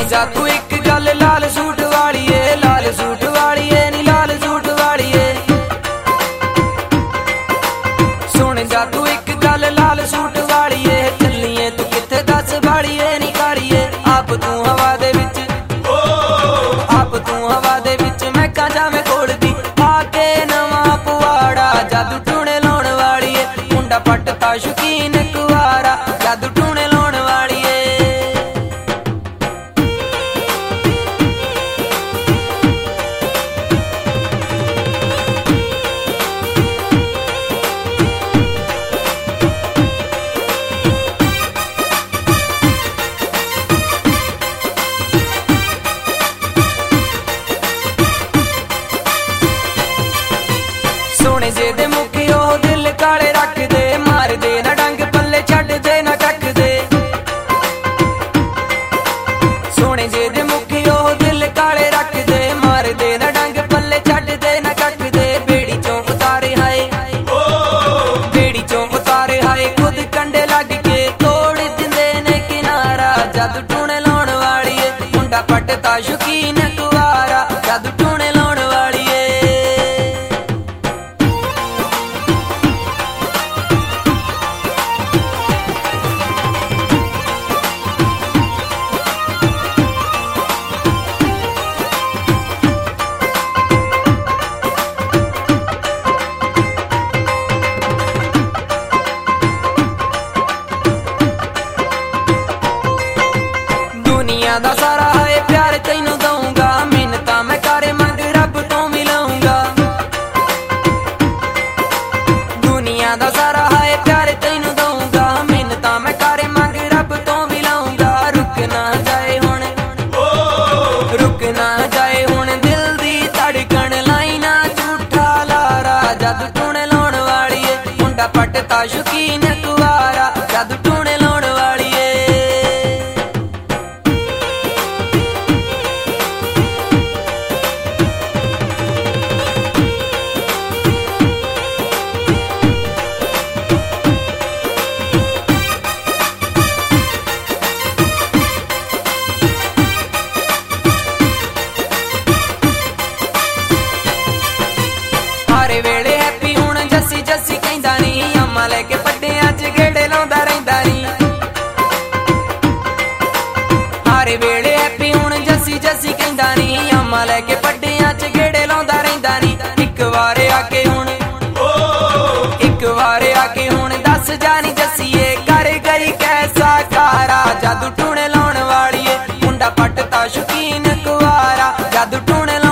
जा तू एक गल लाल सूट वालिए, लाल सूट वालिए नी लाल सूट वालिए। सुन जा तू एक गल लाल सूट वालिए, चलिए तू किथे दस वालिए नी कालिए। आप तू हवा दे विच, आप तू हवा दे विच मैं का जावे कोल दी। आके नवा पवाड़ा जादू टूने लाउण वालिए, मुंडा पटता शौकीन कुवारा जादू टूने लाउण वालिए। सोने जे दे मुखी ओ दिल काले रख दे, मार दे ना डंग पल्ले छड़ दे ना कख दे। सोने जे दे मुखी ओ दिल काले रख दे, मार दे ना डंग पल्ले छड़ दे ना कख दे। बेड़ी चों उतारे हाय, बेड़ी चों उतारे हाय, खुद कंडे लग के तोड़ दिंदे ने किनारा जादू टूने लाउण वालिए। मुंडा पटता शौकीन कुवारा जादू टूने लाउण वालिए। दुनिया दा सारा है प्यार तैनू दूंगा, मिन्नता मैं करे मंग रब तो मिलाऊंगा। दुनिया दा सारा है प्यार तैनू दूंगा, मिन्नता मैं करे मंग रब तो मिलाऊंगा। रुक ना जाए हुण, रुक ना जाए हुण दिल दी धड़कन, लाई ना झूठा लारा जादू टूने लाउण वालिए। मुंडा पटता शौकीन कुवारा जादू टूने लाउण वालिए। हरे वेले हैप्पी हुण जस्सी जस्सी कहंदा नी, अम्मा लेके पड्डियां च गेड़े लाउंदा रहिंदा नी। हरे वेले हैप्पी हुण जस्सी जस्सी कहंदा नी, अम्मा लेके पड्डियां च गेड़े लाउंदा रहिंदा नी। इक वार आके हुण, इक वार आके हुण दस जानी जस्सीए, कर गई कैसा कारा जादू टूने लाउण वालिए। मुंडा पटता शौकीन कुवारा जादू टूने